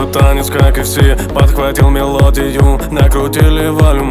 танец, как и все. Подхватил мелодию, накрутили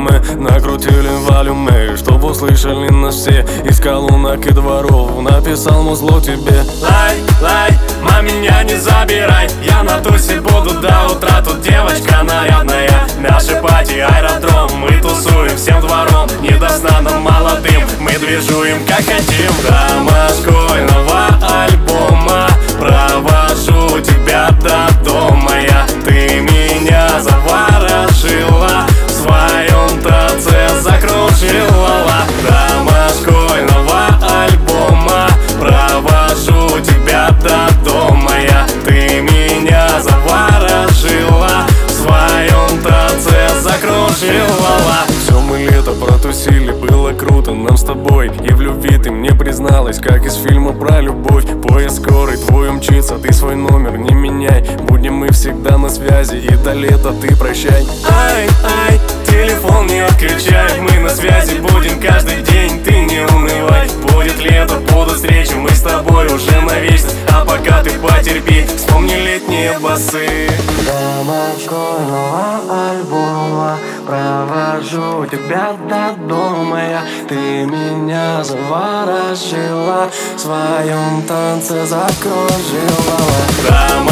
волюмы, чтоб услышали нас все. Из колонок и дворов написал музло тебе. Лай, ма, меня не забирай. Я на тусе буду до утра. Тут девочка нарядная. Наши пати, аэродром. Мы тусуем всем двором. Не до сна нам молодым. Мы движуем как хотим. Дама школьного альбома. Провожу тебя до дома я. Ты меня заворожила. В своем танце закружила. Дама школьного альбома. Провожу тебя до дома я. Ты меня заворожила. В своем танце закружила. Все мы лето протусили, было круто нам с тобой. И в любви ты мне призналась, как из фильма про любовь. Поезд скорый твой умчится, ты свой номер не меняй. Будем мы всегда на связи, и до лета ты прощай. Ай, телефон не отключай. Мы на связи будем каждый день, ты не унывай. Будет лето, будут встречи, мы с тобой уже на вечность. А пока ты потерпи, вспомни летние басы. Дама школьного альбома. Провожу тебя до дома я. Ты меня заворожила. В своем танце закружила. Дама